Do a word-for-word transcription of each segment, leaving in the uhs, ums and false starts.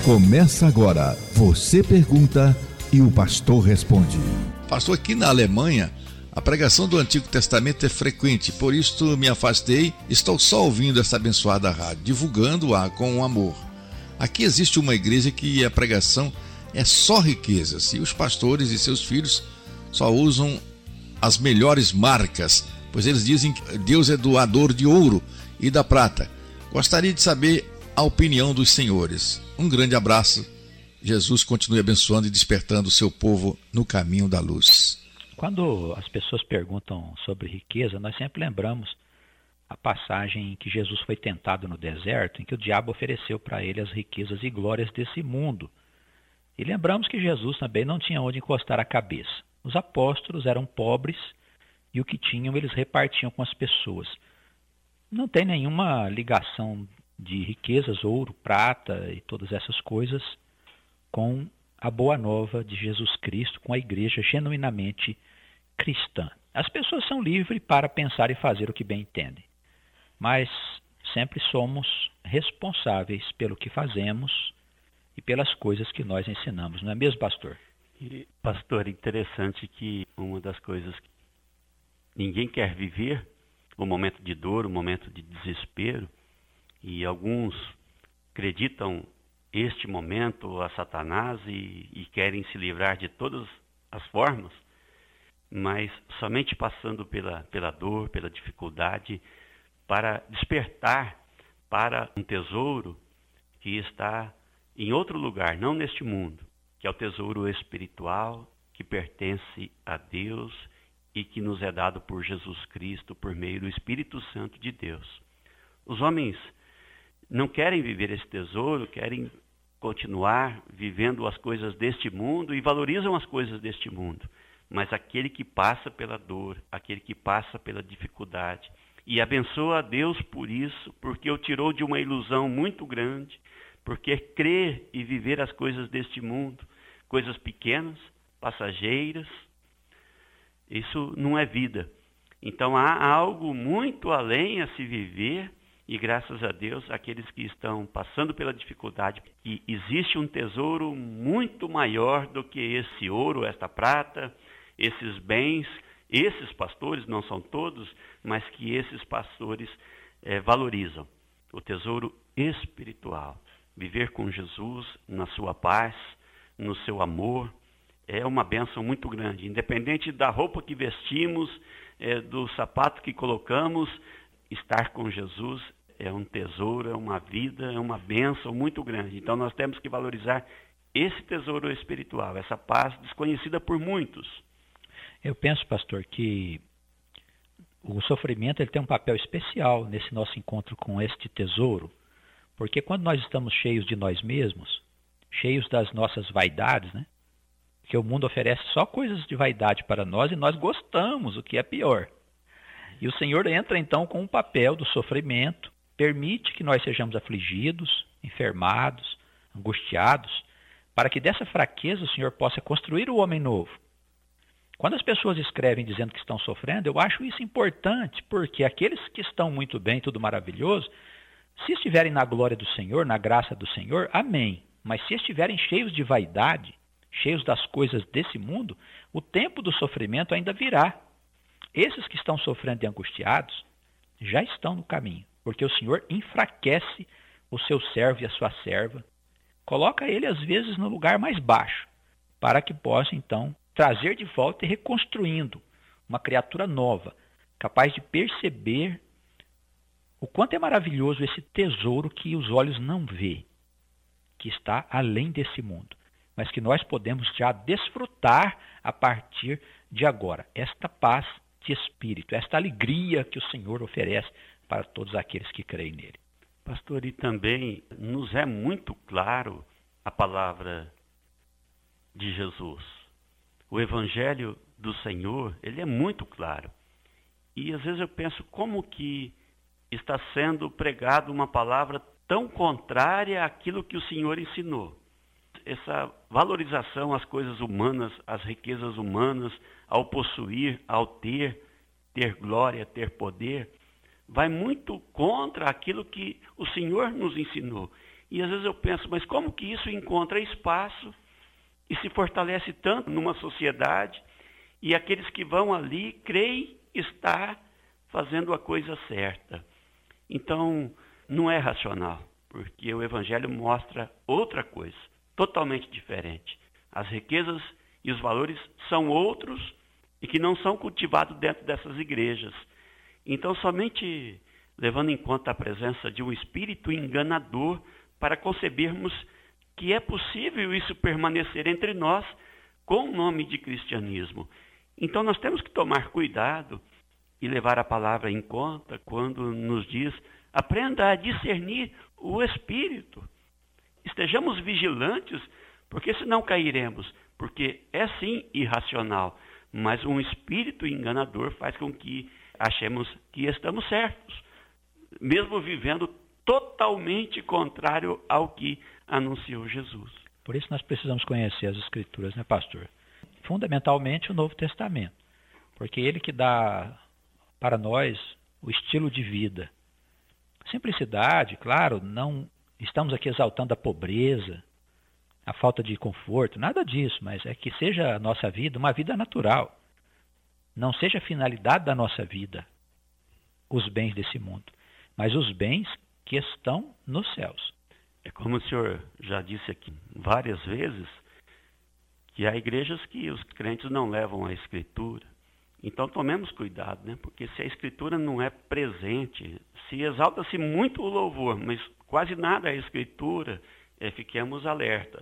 Começa agora. Você pergunta e o pastor responde. Pastor, aqui na Alemanha, a pregação do Antigo Testamento é frequente, por isso me afastei. Estou só ouvindo essa abençoada rádio, divulgando-a com amor. Aqui existe uma igreja que a pregação é só riquezas e os pastores e seus filhos só usam as melhores marcas, pois eles dizem que Deus é doador de ouro e da prata. Gostaria de saber a opinião dos senhores. Um grande abraço. Jesus continue abençoando e despertando o seu povo no caminho da luz. Quando as pessoas perguntam sobre riqueza, nós sempre lembramos a passagem em que Jesus foi tentado no deserto, em que o diabo ofereceu para ele as riquezas e glórias desse mundo. E lembramos que Jesus também não tinha onde encostar a cabeça. Os apóstolos eram pobres e o que tinham eles repartiam com as pessoas. Não tem nenhuma ligação de riquezas, ouro, prata e todas essas coisas com a boa nova de Jesus Cristo, com a igreja genuinamente cristã. As pessoas são livres para pensar e fazer o que bem entendem, mas sempre somos responsáveis pelo que fazemos e pelas coisas que nós ensinamos, não é mesmo, pastor? E, pastor, interessante que uma das coisas que ninguém quer viver, o momento de dor, o momento de desespero, e alguns acreditam este momento a Satanás e, e querem se livrar de todas as formas, mas somente passando pela, pela dor, pela dificuldade, para despertar para um tesouro que está em outro lugar, não neste mundo, que é o tesouro espiritual que pertence a Deus e que nos é dado por Jesus Cristo por meio do Espírito Santo de Deus. Os homens não querem viver esse tesouro, querem continuar vivendo as coisas deste mundo e valorizam as coisas deste mundo. Mas aquele que passa pela dor, aquele que passa pela dificuldade, e abençoa a Deus por isso, porque o tirou de uma ilusão muito grande, porque crer e viver as coisas deste mundo, coisas pequenas, passageiras, isso não é vida. Então há algo muito além a se viver. E graças a Deus, aqueles que estão passando pela dificuldade, que existe um tesouro muito maior do que esse ouro, esta prata, esses bens, esses pastores, não são todos, mas que esses pastores é, valorizam. O tesouro espiritual. Viver com Jesus na sua paz, no seu amor, é uma bênção muito grande. Independente da roupa que vestimos, é, do sapato que colocamos, estar com Jesus é um tesouro, é uma vida, é uma bênção muito grande. Então nós temos que valorizar esse tesouro espiritual, essa paz desconhecida por muitos. Eu penso, pastor, que o sofrimento ele tem um papel especial nesse nosso encontro com este tesouro, porque quando nós estamos cheios de nós mesmos, cheios das nossas vaidades, né? Porque o mundo oferece só coisas de vaidade para nós e nós gostamos, o que é pior. E o Senhor entra então com o papel do sofrimento, permite que nós sejamos afligidos, enfermados, angustiados, para que dessa fraqueza o Senhor possa construir o homem novo. Quando as pessoas escrevem dizendo que estão sofrendo, eu acho isso importante, porque aqueles que estão muito bem, tudo maravilhoso, se estiverem na glória do Senhor, na graça do Senhor, amém. Mas se estiverem cheios de vaidade, cheios das coisas desse mundo, o tempo do sofrimento ainda virá. Esses que estão sofrendo e angustiados já estão no caminho, porque o Senhor enfraquece o seu servo e a sua serva, coloca ele às vezes no lugar mais baixo, para que possa então trazer de volta e reconstruindo uma criatura nova, capaz de perceber o quanto é maravilhoso esse tesouro que os olhos não vê, que está além desse mundo, mas que nós podemos já desfrutar a partir de agora. Esta paz de espírito, esta alegria que o Senhor oferece para todos aqueles que creem nele. Pastor, e também nos é muito claro a palavra de Jesus. O Evangelho do Senhor, ele é muito claro. E às vezes eu penso como que está sendo pregado uma palavra tão contrária àquilo que o Senhor ensinou. Essa valorização às coisas humanas, às riquezas humanas, ao possuir, ao ter, ter glória, ter poder, vai muito contra aquilo que o Senhor nos ensinou. E às vezes eu penso, mas como que isso encontra espaço e se fortalece tanto numa sociedade, e aqueles que vão ali creem estar fazendo a coisa certa? Então, não é racional, porque o Evangelho mostra outra coisa, totalmente diferente. As riquezas e os valores são outros e que não são cultivados dentro dessas igrejas. Então, somente levando em conta a presença de um espírito enganador para concebermos que é possível isso permanecer entre nós com o nome de cristianismo. Então, nós temos que tomar cuidado e levar a palavra em conta quando nos diz: aprenda a discernir o espírito. Estejamos vigilantes, porque senão cairemos, porque é sim irracional, mas um espírito enganador faz com que achemos que estamos certos, mesmo vivendo totalmente contrário ao que anunciou Jesus. Por isso nós precisamos conhecer as Escrituras, né, pastor? Fundamentalmente o Novo Testamento, porque ele que dá para nós o estilo de vida. Simplicidade, claro, não estamos aqui exaltando a pobreza, a falta de conforto, nada disso, mas é que seja a nossa vida uma vida natural. Não seja a finalidade da nossa vida os bens desse mundo, mas os bens que estão nos céus. É como o senhor já disse aqui várias vezes, que há igrejas que os crentes não levam a Escritura. Então tomemos cuidado, né? Porque se a Escritura não é presente, se exalta-se muito o louvor, mas quase nada é a Escritura, é, fiquemos alertas.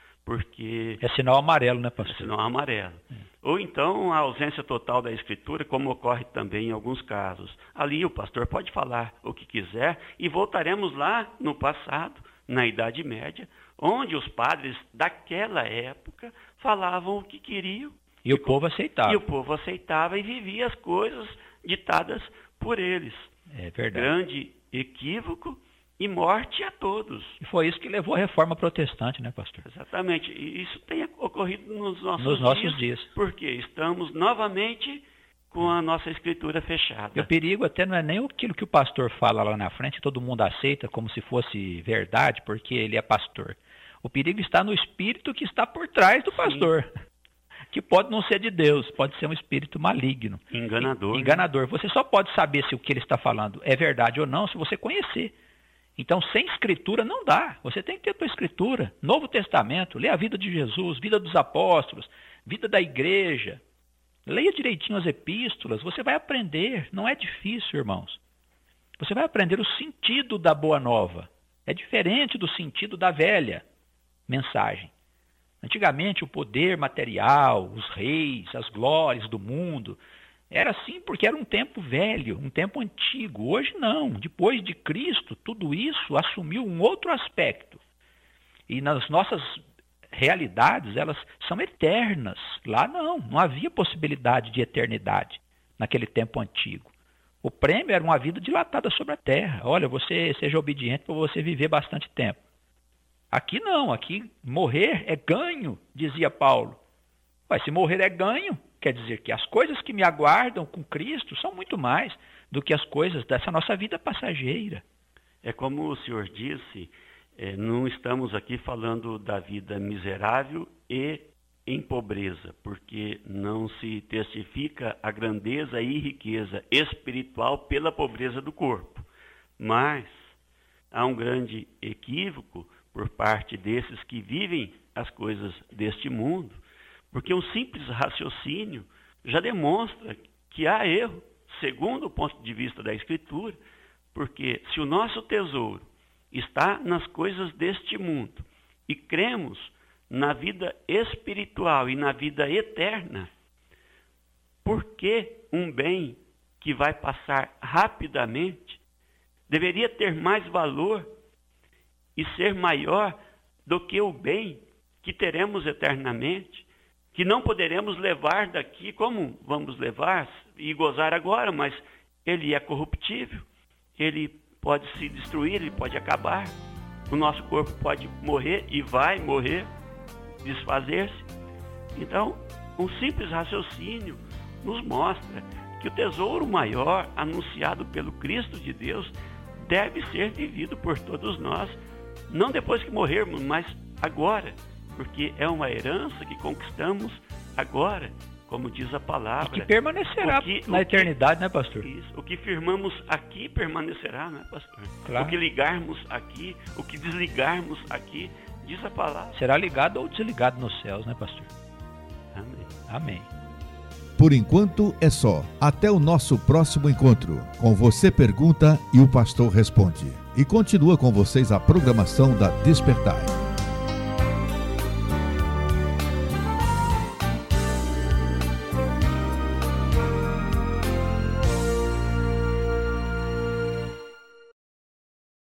Porque é sinal amarelo, né, pastor? É sinal amarelo. É. Ou então a ausência total da Escritura, como ocorre também em alguns casos. Ali o pastor pode falar o que quiser e voltaremos lá no passado, na Idade Média, onde os padres daquela época falavam o que queriam. E o povo aceitava. E o povo aceitava e vivia as coisas ditadas por eles. É verdade. Grande equívoco e morte a todos. E foi isso que levou a reforma protestante, né, pastor? Exatamente. E isso tem ocorrido nos nossos nos dias. Nos nossos dias. Porque estamos novamente com a nossa Escritura fechada. E o perigo até não é nem aquilo que o pastor fala lá na frente, todo mundo aceita como se fosse verdade, porque ele é pastor. O perigo está no espírito que está por trás do pastor. Sim. Que pode não ser de Deus, pode ser um espírito maligno. Enganador. Enganador. Você só pode saber se o que ele está falando é verdade ou não se você conhecer. Então, sem Escritura não dá. Você tem que ter a tua Escritura. Novo Testamento, lê a vida de Jesus, vida dos apóstolos, vida da igreja. Leia direitinho as epístolas, você vai aprender. Não é difícil, irmãos. Você vai aprender o sentido da boa nova. É diferente do sentido da velha mensagem. Antigamente, o poder material, os reis, as glórias do mundo, era assim porque era um tempo velho, um tempo antigo. Hoje não. Depois de Cristo, tudo isso assumiu um outro aspecto. E nas nossas realidades, elas são eternas. Lá não, não havia possibilidade de eternidade naquele tempo antigo. O prêmio era uma vida dilatada sobre a terra. Olha, você seja obediente para você viver bastante tempo. Aqui não, aqui morrer é ganho, dizia Paulo. Mas se morrer é ganho, quer dizer que as coisas que me aguardam com Cristo são muito mais do que as coisas dessa nossa vida passageira. É como o senhor disse, é, não estamos aqui falando da vida miserável e em pobreza, porque não se testifica a grandeza e riqueza espiritual pela pobreza do corpo. Mas há um grande equívoco por parte desses que vivem as coisas deste mundo, porque um simples raciocínio já demonstra que há erro, segundo o ponto de vista da Escritura, porque se o nosso tesouro está nas coisas deste mundo e cremos na vida espiritual e na vida eterna, por que um bem que vai passar rapidamente deveria ter mais valor e ser maior do que o bem que teremos eternamente, que não poderemos levar daqui como vamos levar e gozar agora, mas ele é corruptível, ele pode se destruir, ele pode acabar, o nosso corpo pode morrer e vai morrer, desfazer-se. Então, um simples raciocínio nos mostra que o tesouro maior anunciado pelo Cristo de Deus deve ser vivido por todos nós Não depois que morrermos, mas agora, porque é uma herança que conquistamos agora, como diz a palavra. E que permanecerá que, na eternidade, né, pastor? Isso. O que firmamos aqui permanecerá, né, pastor? Claro. O que ligarmos aqui, o que desligarmos aqui, diz a palavra. Será ligado ou desligado nos céus, né, pastor? Amém. Amém. Por enquanto é só. Até o nosso próximo encontro. Com Você Pergunta e o Pastor Responde. E continua com vocês a programação da Despertai.